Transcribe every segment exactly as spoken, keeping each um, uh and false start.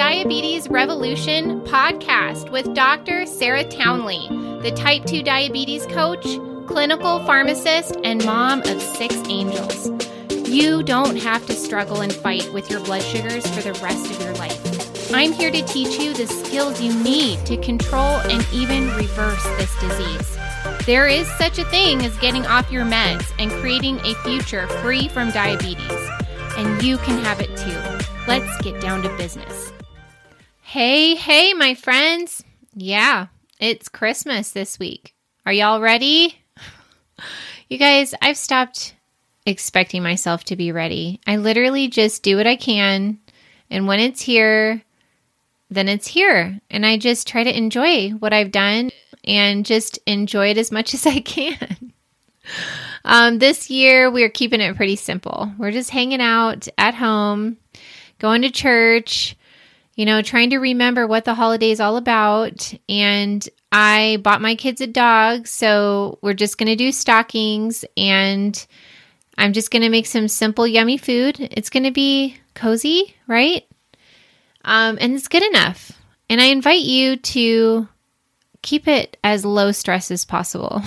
Diabetes Revolution podcast with Doctor Sarah Townley, the type two diabetes coach, clinical pharmacist, and mom of six angels. You don't have to struggle and fight with your blood sugars for the rest of your life. I'm here to teach you the skills you need to control and even reverse this disease. There is such a thing as getting off your meds and creating a future free from diabetes. And you can have it too. Let's get down to business. Hey, hey, my friends. Yeah, it's Christmas this week. Are y'all ready? You guys, I've stopped expecting myself to be ready. I literally just do what I can. And when it's here, then it's here. And I just try to enjoy what I've done and just enjoy it as much as I can. Um, this year, we're keeping it pretty simple. We're just hanging out at home, going to church, you know, trying to remember what the holiday is all about. And I bought my kids a dog, so we're just going to do stockings, and I'm just going to make some simple, yummy food. It's going to be cozy, right? Um, and it's good enough. And I invite you to keep it as low stress as possible.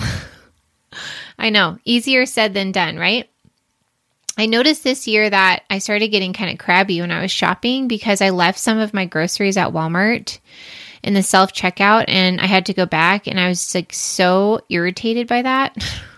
I know, easier said than done, right? I noticed this year that I started getting kind of crabby when I was shopping because I left some of my groceries at Walmart in the self-checkout, and I had to go back, and I was like so irritated by that.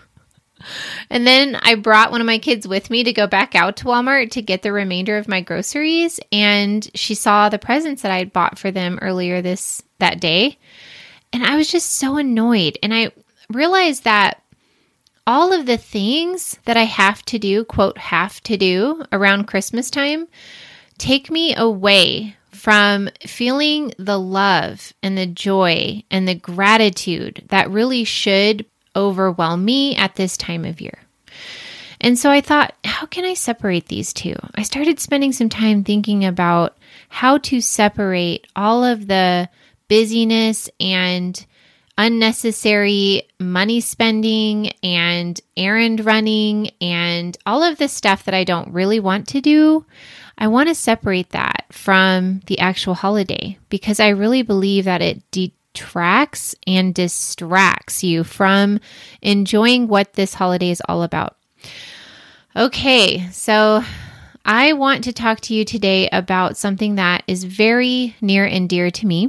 And then I brought one of my kids with me to go back out to Walmart to get the remainder of my groceries, and she saw the presents that I had bought for them earlier this that day, and I was just so annoyed. And I realized that all of the things that I have to do, quote, have to do around Christmas time, take me away from feeling the love and the joy and the gratitude that really should overwhelm me at this time of year. And so I thought, how can I separate these two? I started spending some time thinking about how to separate all of the busyness and unnecessary money spending and errand running and all of the stuff that I don't really want to do. I want to separate that from the actual holiday because I really believe that it detracts and distracts you from enjoying what this holiday is all about. Okay, so I want to talk to you today about something that is very near and dear to me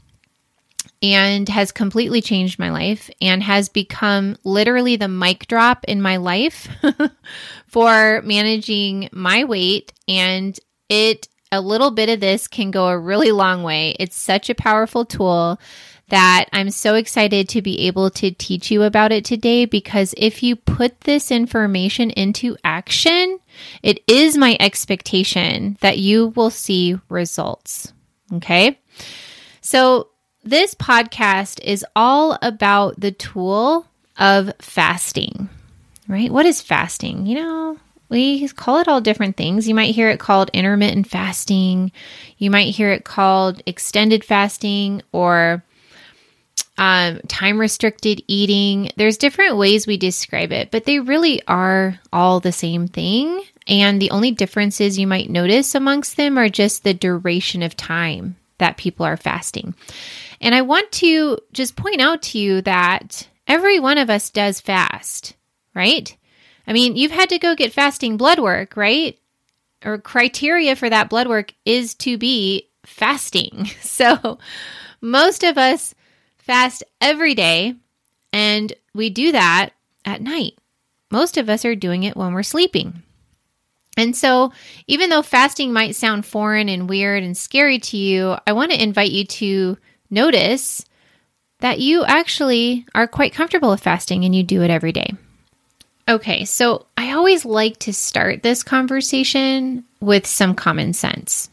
and has completely changed my life and has become literally the mic drop in my life for managing my weight. And it, a little bit of this can go a really long way. It's such a powerful tool that I'm so excited to be able to teach you about it today, because if you put this information into action, it is my expectation that you will see results. Okay? So this podcast is all about the tool of fasting, right? What is fasting? You know, we call it all different things. You might hear it called intermittent fasting. You might hear it called extended fasting or um, time-restricted eating. There's different ways we describe it, but they really are all the same thing. And the only differences you might notice amongst them are just the duration of time that people are fasting. And I want to just point out to you that every one of us does fast, right? I mean, you've had to go get fasting blood work, right? Or criteria for that blood work is to be fasting. So most of us fast every day, and we do that at night. Most of us are doing it when we're sleeping. And so even though fasting might sound foreign and weird and scary to you, I want to invite you to notice that you actually are quite comfortable with fasting and you do it every day. Okay, so I always like to start this conversation with some common sense.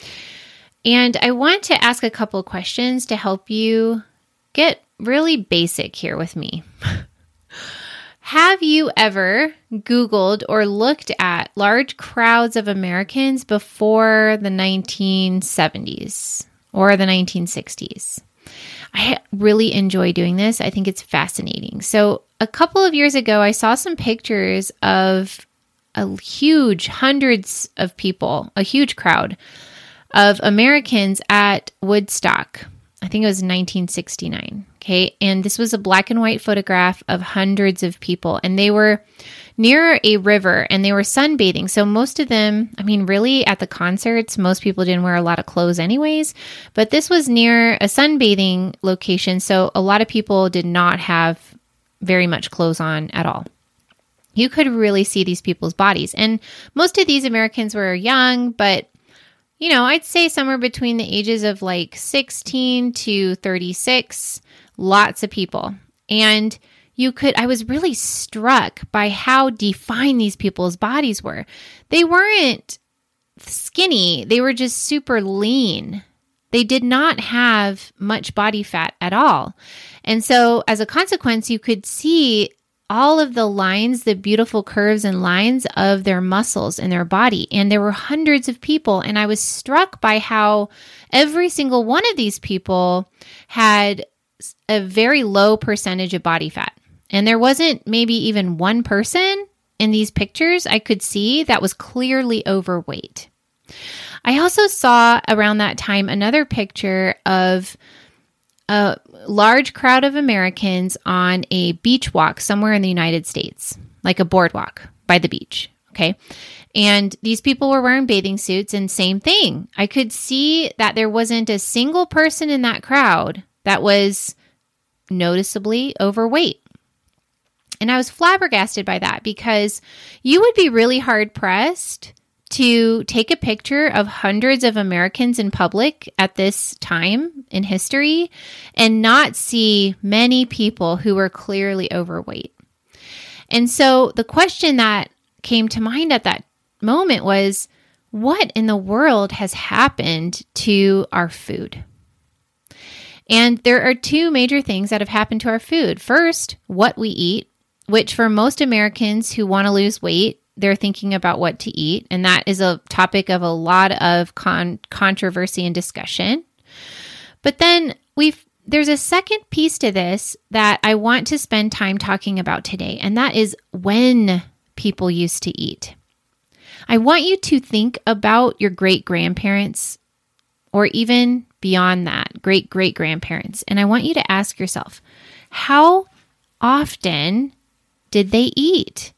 And I want to ask a couple questions to help you get really basic here with me. Have you ever Googled or looked at large crowds of Americans before the nineteen seventies or the nineteen sixties? I really enjoy doing this. I think it's fascinating. So a couple of years ago, I saw some pictures of a huge, hundreds of people, a huge crowd of Americans at Woodstock. I think it was nineteen sixty-nine. Okay. And this was a black and white photograph of hundreds of people, and they were near a river and they were sunbathing. So most of them, I mean, really at the concerts, most people didn't wear a lot of clothes anyways, but this was near a sunbathing location. So a lot of people did not have very much clothes on at all. You could really see these people's bodies. And most of these Americans were young, but you know, I'd say somewhere between the ages of like sixteen to thirty-six, lots of people. And you could, I was really struck by how defined these people's bodies were. They weren't skinny. They were just super lean. They did not have much body fat at all. And so as a consequence, you could see all of the lines, the beautiful curves and lines of their muscles in their body. And there were hundreds of people. And I was struck by how every single one of these people had a very low percentage of body fat. And there wasn't maybe even one person in these pictures I could see that was clearly overweight. I also saw around that time another picture of a large crowd of Americans on a beach walk somewhere in the United States, like a boardwalk by the beach. Okay. And these people were wearing bathing suits, and same thing. I could see that there wasn't a single person in that crowd that was noticeably overweight. And I was flabbergasted by that, because you would be really hard pressed to take a picture of hundreds of Americans in public at this time in history and not see many people who were clearly overweight. And so the question that came to mind at that moment was, what in the world has happened to our food? And there are two major things that have happened to our food. First, what we eat, which for most Americans who want to lose weight, they're thinking about what to eat. And that is a topic of a lot of con- controversy and discussion. But then we've there's a second piece to this that I want to spend time talking about today. And that is when people used to eat. I want you to think about your great-grandparents, or even beyond that, great-great-grandparents. And I want you to ask yourself, how often did they eat?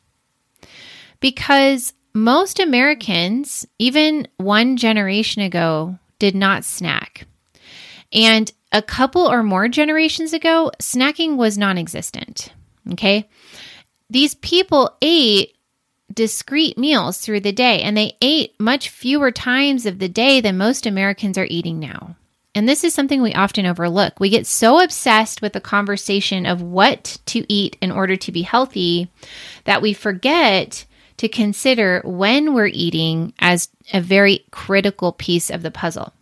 Because most Americans, even one generation ago, did not snack. And a couple or more generations ago, snacking was non-existent. Okay? These people ate discrete meals through the day, and they ate much fewer times of the day than most Americans are eating now. And this is something we often overlook. We get so obsessed with the conversation of what to eat in order to be healthy that we forget to consider when we're eating as a very critical piece of the puzzle.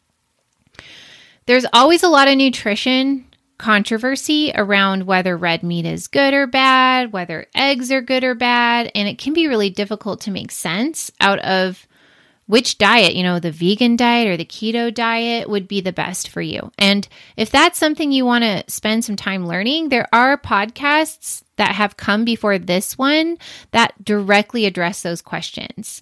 There's always a lot of nutrition controversy around whether red meat is good or bad, whether eggs are good or bad, and it can be really difficult to make sense out of which diet, you know, the vegan diet or the keto diet would be the best for you. And if that's something you want to spend some time learning, there are podcasts that have come before this one that directly address those questions.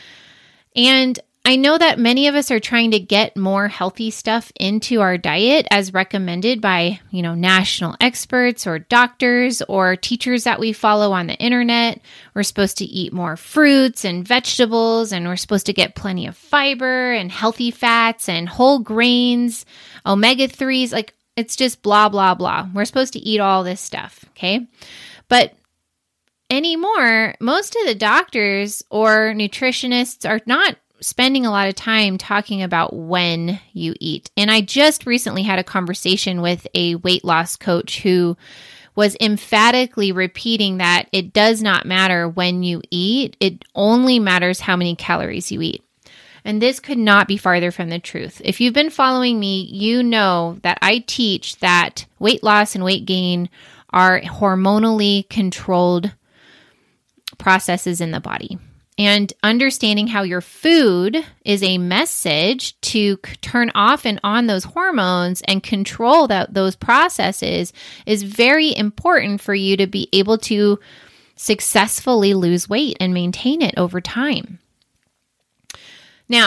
And I know that many of us are trying to get more healthy stuff into our diet as recommended by, you know, national experts or doctors or teachers that we follow on the internet. We're supposed to eat more fruits and vegetables, and we're supposed to get plenty of fiber and healthy fats and whole grains, omega threes, like it's just blah, blah, blah. We're supposed to eat all this stuff, okay? But anymore, most of the doctors or nutritionists are not spending a lot of time talking about when you eat. And I just recently had a conversation with a weight loss coach who was emphatically repeating that it does not matter when you eat. It only matters how many calories you eat. And this could not be farther from the truth. If you've been following me, you know that I teach that weight loss and weight gain are hormonally controlled processes in the body. And understanding how your food is a message to c- turn off and on those hormones and control that those processes is very important for you to be able to successfully lose weight and maintain it over time. Now,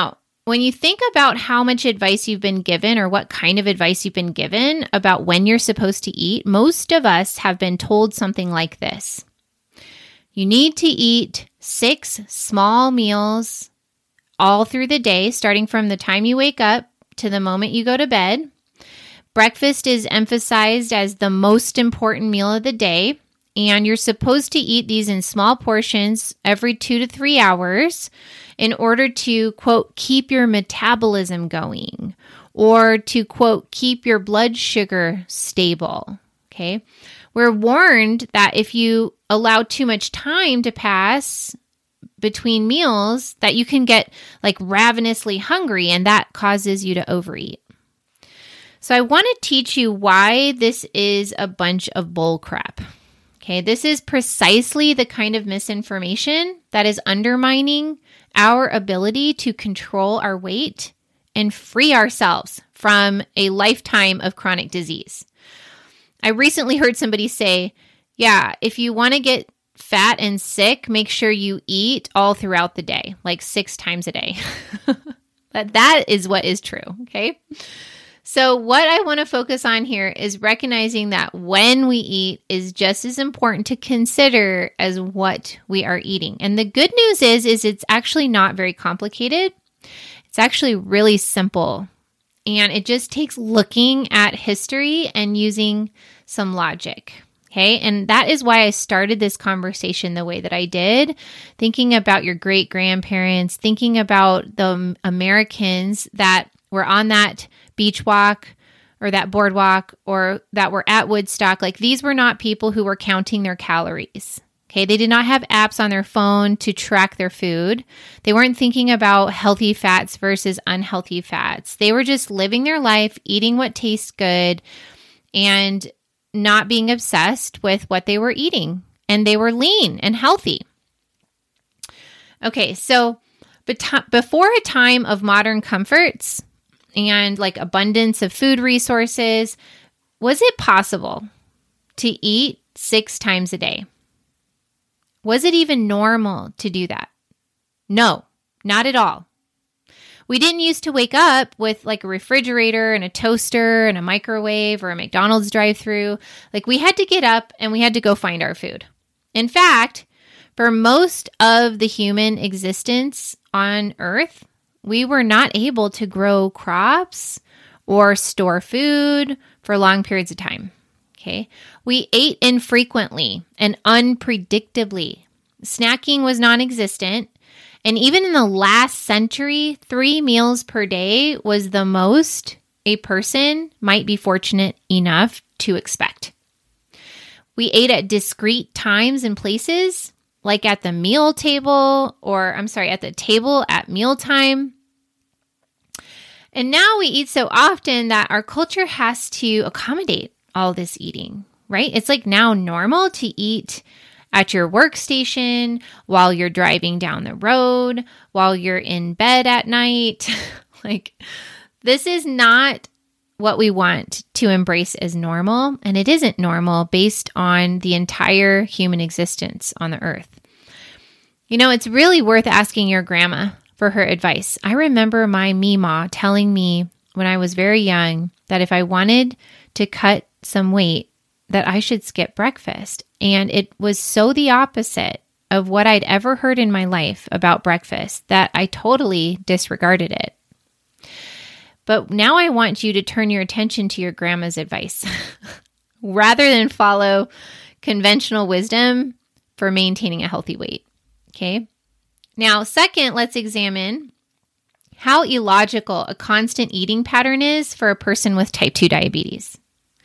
when you think about how much advice you've been given or what kind of advice you've been given about when you're supposed to eat, most of us have been told something like this. You need to eat six small meals all through the day, starting from the time you wake up to the moment you go to bed. Breakfast is emphasized as the most important meal of the day, and you're supposed to eat these in small portions every two to three hours in order to, quote, keep your metabolism going, or to, quote, keep your blood sugar stable, okay? We're warned that if you allow too much time to pass between meals, that you can get like ravenously hungry, and that causes you to overeat. So I want to teach you why this is a bunch of bull crap. Okay, this is precisely the kind of misinformation that is undermining our ability to control our weight and free ourselves from a lifetime of chronic disease. I recently heard somebody say, yeah, if you want to get fat and sick, make sure you eat all throughout the day, like six times a day. But that is what is true, okay? So what I want to focus on here is recognizing that when we eat is just as important to consider as what we are eating. And the good news is, is it's actually not very complicated. It's actually really simple. And it just takes looking at history and using some logic. Okay. And that is why I started this conversation the way that I did, thinking about your great grandparents, thinking about the Americans that were on that beach walk or that boardwalk or that were at Woodstock. Like, these were not people who were counting their calories. Okay. They did not have apps on their phone to track their food. They weren't thinking about healthy fats versus unhealthy fats. They were just living their life, eating what tastes good, and not being obsessed with what they were eating. And they were lean and healthy. Okay. So before a time of modern comforts and like abundance of food resources, was it possible to eat six times a day? Was it even normal to do that? No, not at all. We didn't used to wake up with like a refrigerator and a toaster and a microwave or a McDonald's drive-thru. Like, we had to get up and we had to go find our food. In fact, for most of the human existence on Earth, we were not able to grow crops or store food for long periods of time. Okay. We ate infrequently and unpredictably. Snacking was non-existent. And even in the last century, three meals per day was the most a person might be fortunate enough to expect. We ate at discrete times and places, like at the meal table, or I'm sorry, at the table at mealtime. And now we eat so often that our culture has to accommodate all this eating, right? It's like now normal to eat at your workstation, while you're driving down the road, while you're in bed at night. Like, this is not what we want to embrace as normal, and it isn't normal based on the entire human existence on the earth. You know, it's really worth asking your grandma for her advice. I remember my Meemaw telling me when I was very young that if I wanted to cut some weight, that I should skip breakfast. And it was so the opposite of what I'd ever heard in my life about breakfast that I totally disregarded it. But now I want you to turn your attention to your grandma's advice rather than follow conventional wisdom for maintaining a healthy weight. Okay. Now, second, let's examine how illogical a constant eating pattern is for a person with type two diabetes.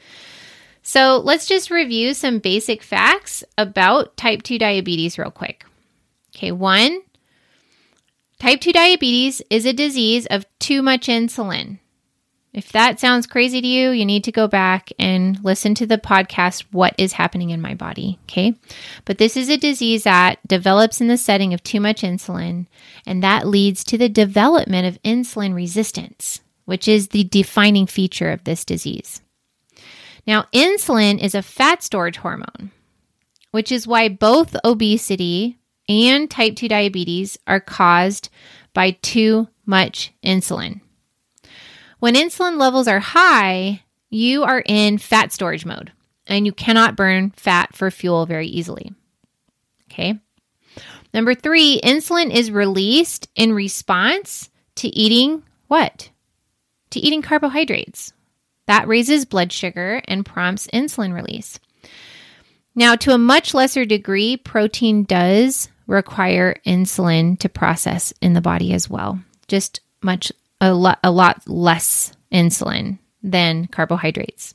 So let's just review some basic facts about type two diabetes real quick. Okay, one, type two diabetes is a disease of too much insulin. If that sounds crazy to you, you need to go back and listen to the podcast, What is Happening in My Body, okay? But this is a disease that develops in the setting of too much insulin, and that leads to the development of insulin resistance, which is the defining feature of this disease. Now, insulin is a fat storage hormone, which is why both obesity and type two diabetes are caused by too much insulin. When insulin levels are high, you are in fat storage mode and you cannot burn fat for fuel very easily. Okay. Number three, insulin is released in response to eating what? To eating carbohydrates. That raises blood sugar and prompts insulin release. Now, to a much lesser degree, protein does require insulin to process in the body as well. Just much, a lot, a lot less insulin than carbohydrates.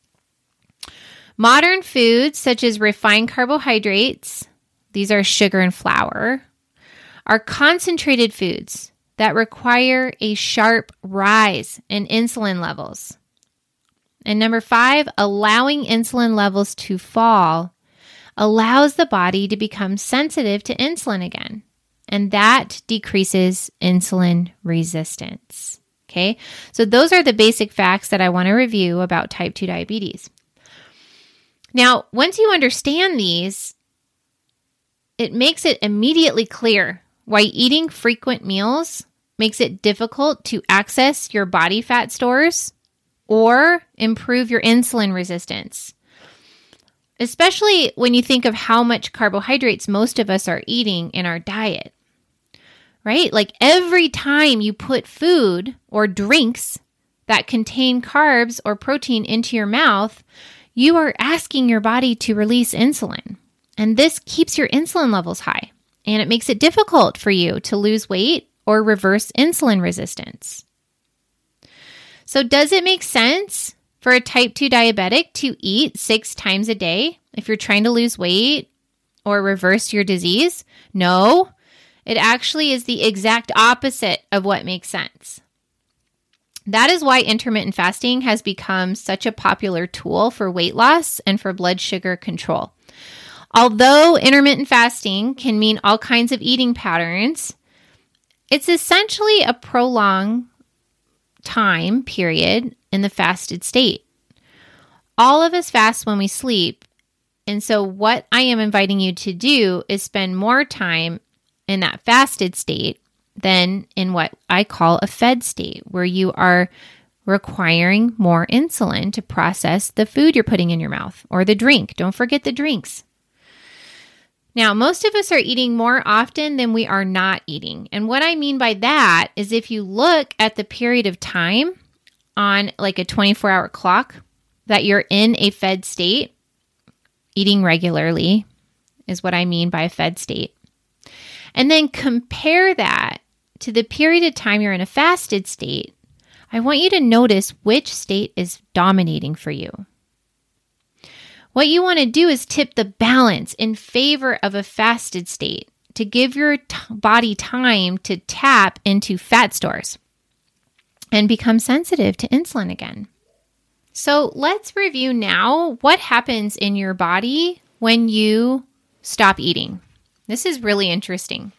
Modern foods, such as refined carbohydrates, these are sugar and flour, are concentrated foods that require a sharp rise in insulin levels. And number five, allowing insulin levels to fall allows the body to become sensitive to insulin again. And that decreases insulin resistance. Okay, so those are the basic facts that I want to review about type two diabetes. Now, once you understand these, it makes it immediately clear why eating frequent meals makes it difficult to access your body fat stores or improve your insulin resistance. Especially when you think of how much carbohydrates most of us are eating in our diet, right? Like every time you put food or drinks that contain carbs or protein into your mouth, you are asking your body to release insulin. And this keeps your insulin levels high, and it makes it difficult for you to lose weight or reverse insulin resistance. So does it make sense for a type two diabetic to eat six times a day if you're trying to lose weight or reverse your disease? No, it actually is the exact opposite of what makes sense. That is why intermittent fasting has become such a popular tool for weight loss and for blood sugar control. Although intermittent fasting can mean all kinds of eating patterns, it's essentially a prolonged time period in the fasted state. All of us fast when we sleep, and so what I am inviting you to do is spend more time in that fasted state than in what I call a fed state, where you are requiring more insulin to process the food you're putting in your mouth or the drink. Don't forget the drinks. Now, most of us are eating more often than we are not eating. And what I mean by that is if you look at the period of time on like a twenty-four hour clock that you're in a fed state, eating regularly is what I mean by a fed state. And then compare that to the period of time you're in a fasted state. I want you to notice which state is dominating for you. What you want to do is tip the balance in favor of a fasted state to give your t- body time to tap into fat stores and become sensitive to insulin again. So let's review now what happens in your body when you stop eating. This is really interesting.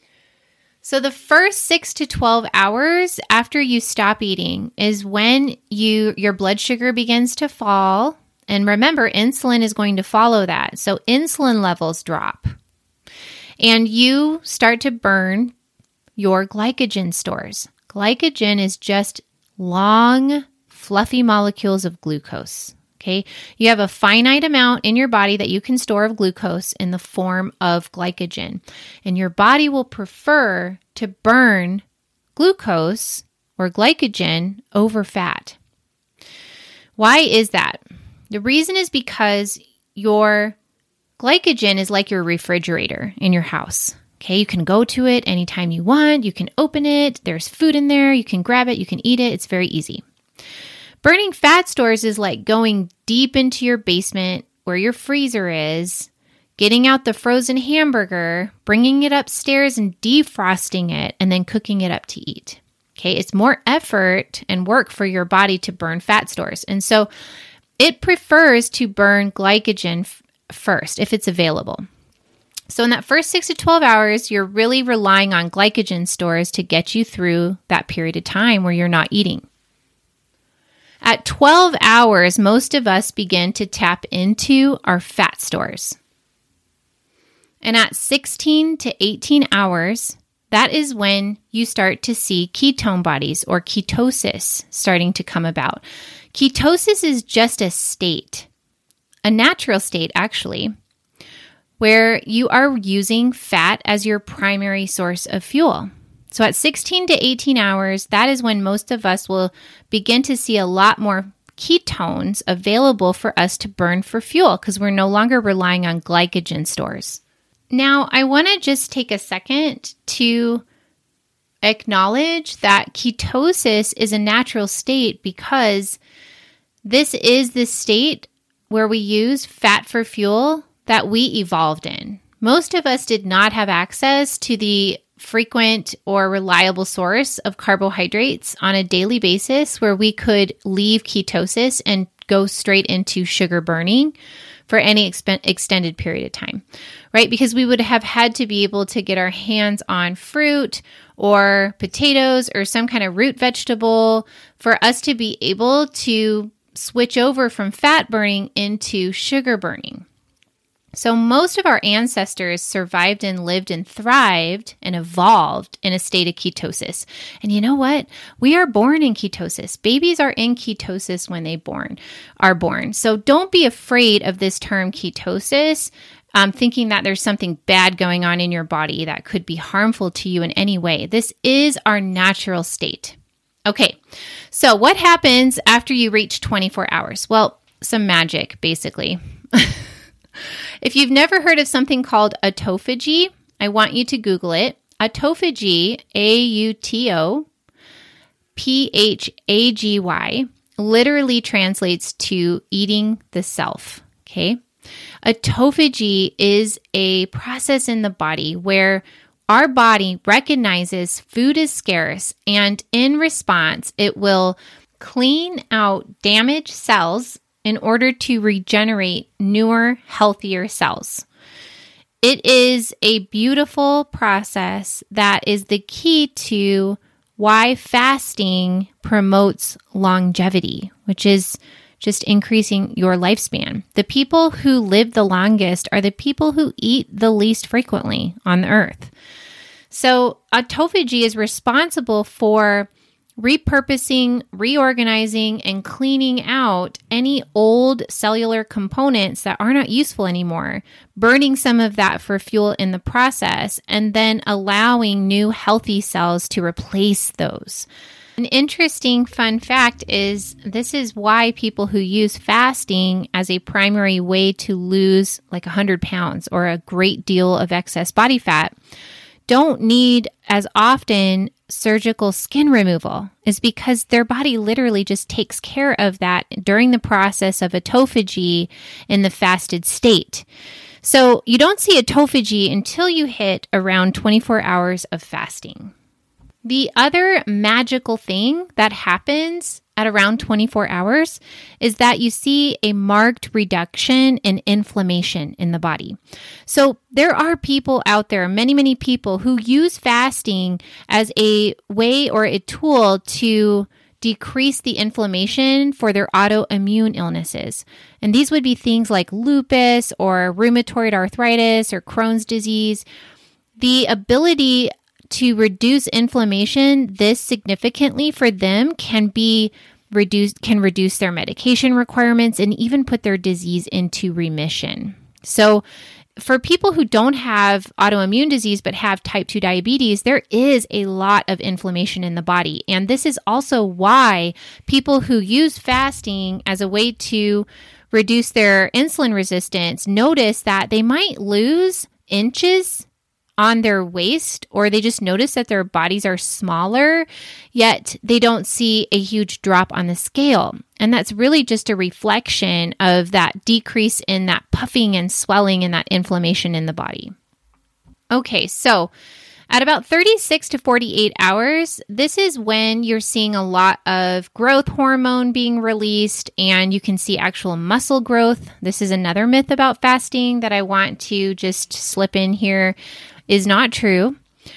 So the first six to twelve hours after you stop eating is when you your blood sugar begins to fall. And remember, insulin is going to follow that. So insulin levels drop. And you start to burn your glycogen stores. Glycogen is just long, fluffy molecules of glucose. Okay, you have a finite amount in your body that you can store of glucose in the form of glycogen. And your body will prefer to burn glucose or glycogen over fat. Why is that? The reason is because your glycogen is like your refrigerator in your house. Okay, you can go to it anytime you want. You can open it. There's food in there. You can grab it. You can eat it. It's very easy. Burning fat stores is like going deep into your basement where your freezer is, getting out the frozen hamburger, bringing it upstairs and defrosting it, and then cooking it up to eat. Okay, it's more effort and work for your body to burn fat stores. And so it prefers to burn glycogen f- first if it's available. So in that first six to twelve hours, you're really relying on glycogen stores to get you through that period of time where you're not eating. At twelve hours, most of us begin to tap into our fat stores. And at sixteen to eighteen hours, that is when you start to see ketone bodies or ketosis starting to come about. Ketosis is just a state, a natural state actually, where you are using fat as your primary source of fuel. So at sixteen to eighteen hours, that is when most of us will begin to see a lot more ketones available for us to burn for fuel because we're no longer relying on glycogen stores. Now, I want to just take a second to acknowledge that ketosis is a natural state because this is the state where we use fat for fuel that we evolved in. Most of us did not have access to the frequent or reliable source of carbohydrates on a daily basis where we could leave ketosis and go straight into sugar burning for any exp- extended period of time, right? Because we would have had to be able to get our hands on fruit or potatoes or some kind of root vegetable for us to be able to switch over from fat burning into sugar burning. So most of our ancestors survived and lived and thrived and evolved in a state of ketosis. And you know what? We are born in ketosis. Babies are in ketosis when they born are born. So don't be afraid of this term ketosis, um, thinking that there's something bad going on in your body that could be harmful to you in any way. This is our natural state. Okay, so what happens after you reach twenty-four hours? Well, some magic, basically. If you've never heard of something called autophagy, I want you to Google it. Autophagy, A U T O P H A G Y, literally translates to eating the self, okay? Autophagy is a process in the body where our body recognizes food is scarce, and in response, it will clean out damaged cells in order to regenerate newer, healthier cells. It is a beautiful process that is the key to why fasting promotes longevity, which is just increasing your lifespan. The people who live the longest are the people who eat the least frequently on the earth. So autophagy is responsible for repurposing, reorganizing, and cleaning out any old cellular components that are not useful anymore, burning some of that for fuel in the process, and then allowing new healthy cells to replace those. An interesting fun fact is this is why people who use fasting as a primary way to lose like one hundred pounds or a great deal of excess body fat don't need as often surgical skin removal, is because their body literally just takes care of that during the process of autophagy in the fasted state. So you don't see autophagy until you hit around twenty-four hours of fasting. The other magical thing that happens at around twenty-four hours is that you see a marked reduction in inflammation in the body. So there are people out there, many, many people who use fasting as a way or a tool to decrease the inflammation for their autoimmune illnesses. And these would be things like lupus or rheumatoid arthritis or Crohn's disease. The ability to reduce inflammation this significantly for them can be reduced, can reduce their medication requirements and even put their disease into remission. So for people who don't have autoimmune disease but have type two diabetes, there is a lot of inflammation in the body. And this is also why people who use fasting as a way to reduce their insulin resistance notice that they might lose inches on their waist, or they just notice that their bodies are smaller, yet they don't see a huge drop on the scale. And that's really just a reflection of that decrease in that puffing and swelling and that inflammation in the body. Okay, so at about thirty-six to forty-eight hours, this is when you're seeing a lot of growth hormone being released and you can see actual muscle growth. This is another myth about fasting that I want to just slip in here. Is not true.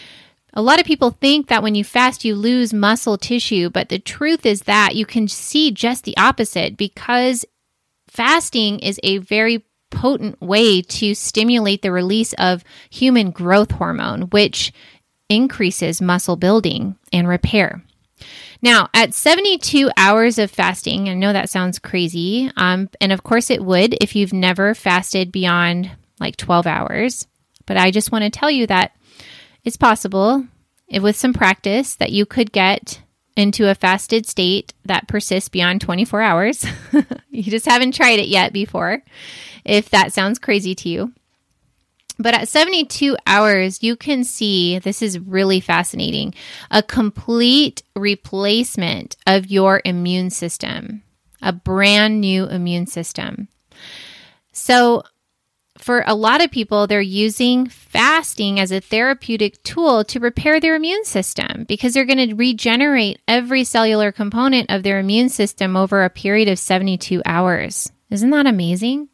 A lot of people think that when you fast, you lose muscle tissue, but the truth is that you can see just the opposite because fasting is a very potent way to stimulate the release of human growth hormone, which increases muscle building and repair. Now, at seventy-two hours of fasting, I know that sounds crazy, um, and of course it would if you've never fasted beyond like twelve hours, but I just want to tell you that it's possible, if with some practice, that you could get into a fasted state that persists beyond twenty-four hours. You just haven't tried it yet before, if that sounds crazy to you. But at seventy-two hours, you can see, this is really fascinating, a complete replacement of your immune system, a brand new immune system. So for a lot of people, they're using fasting as a therapeutic tool to repair their immune system because they're going to regenerate every cellular component of their immune system over a period of seventy-two hours. Isn't that amazing?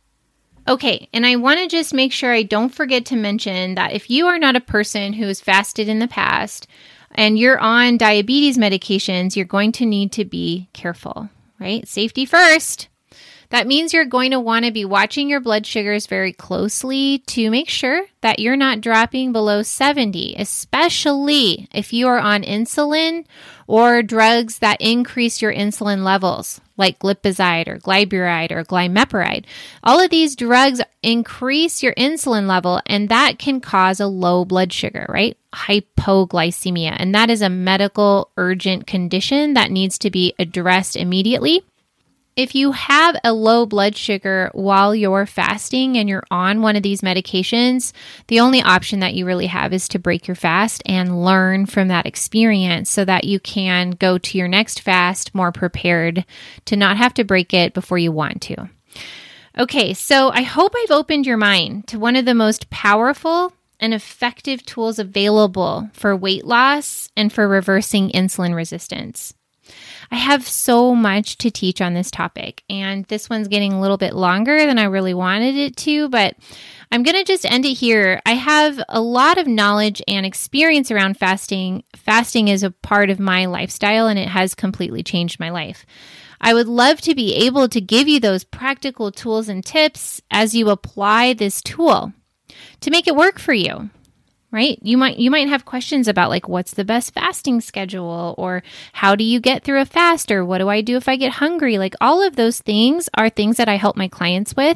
Okay, and I want to just make sure I don't forget to mention that if you are not a person who has fasted in the past and you're on diabetes medications, you're going to need to be careful, right? Safety first. That means you're going to want to be watching your blood sugars very closely to make sure that you're not dropping below seventy, especially if you are on insulin or drugs that increase your insulin levels, like glipizide or glyburide or glimepiride. All of these drugs increase your insulin level, and that can cause a low blood sugar, right? Hypoglycemia. And that is a medical urgent condition that needs to be addressed immediately. If you have a low blood sugar while you're fasting and you're on one of these medications, the only option that you really have is to break your fast and learn from that experience so that you can go to your next fast more prepared to not have to break it before you want to. Okay, so I hope I've opened your mind to one of the most powerful and effective tools available for weight loss and for reversing insulin resistance. I have so much to teach on this topic, and this one's getting a little bit longer than I really wanted it to, but I'm going to just end it here. I have a lot of knowledge and experience around fasting. Fasting is a part of my lifestyle, and it has completely changed my life. I would love to be able to give you those practical tools and tips as you apply this tool to make it work for you. Right? You might you might have questions about like, what's the best fasting schedule, or how do you get through a fast, or what do I do if I get hungry? Like, all of those things are things that I help my clients with.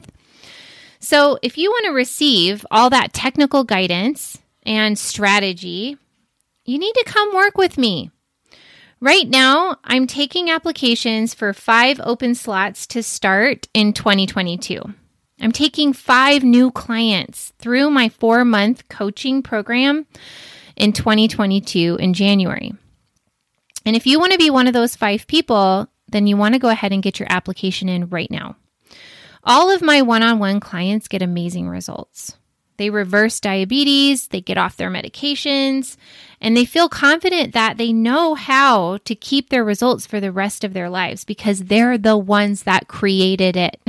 So if you want to receive all that technical guidance and strategy, you need to come work with me. Right now, I'm taking applications for five open slots to start in twenty twenty-two. I'm taking five new clients through my four-month coaching program in twenty twenty-two in January. And if you want to be one of those five people, then you want to go ahead and get your application in right now. All of my one-on-one clients get amazing results. They reverse diabetes, they get off their medications, and they feel confident that they know how to keep their results for the rest of their lives because they're the ones that created it.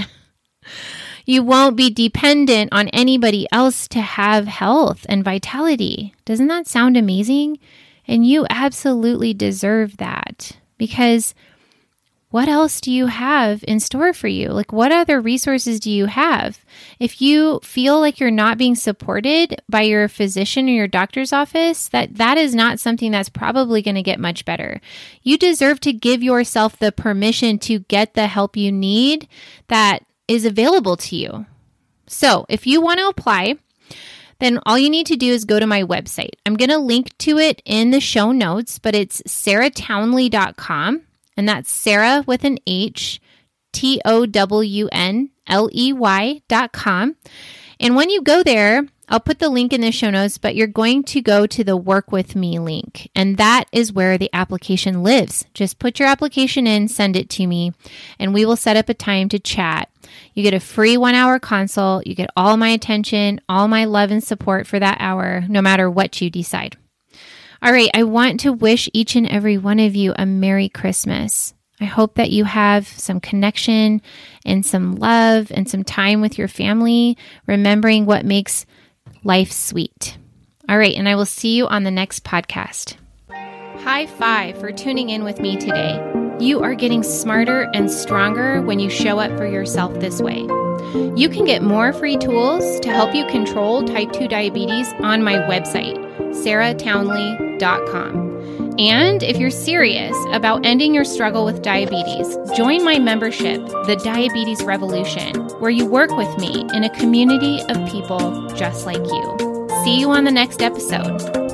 You won't be dependent on anybody else to have health and vitality. Doesn't that sound amazing? And you absolutely deserve that, because what else do you have in store for you? Like, what other resources do you have? If you feel like you're not being supported by your physician or your doctor's office, that that is not something that's probably going to get much better. You deserve to give yourself the permission to get the help you need that is available to you. So if you want to apply, then all you need to do is go to my website. I'm going to link to it in the show notes, but it's sarah townley dot com, and that's Sarah with an H, T O W N L E Y dot com. And when you go there, I'll put the link in the show notes, but you're going to go to the Work With Me link, and that is where the application lives. Just put your application in, send it to me, and we will set up a time to chat. You get a free one-hour consult. You get all my attention, all my love and support for that hour, no matter what you decide. All right, I want to wish each and every one of you a Merry Christmas. I hope that you have some connection and some love and some time with your family, remembering what makes life sweet. All right, and I will see you on the next podcast. High five for tuning in with me today. You are getting smarter and stronger when you show up for yourself this way. You can get more free tools to help you control type two diabetes on my website, sarah townley dot com. And if you're serious about ending your struggle with diabetes, join my membership, The Diabetes Revolution, where you work with me in a community of people just like you. See you on the next episode.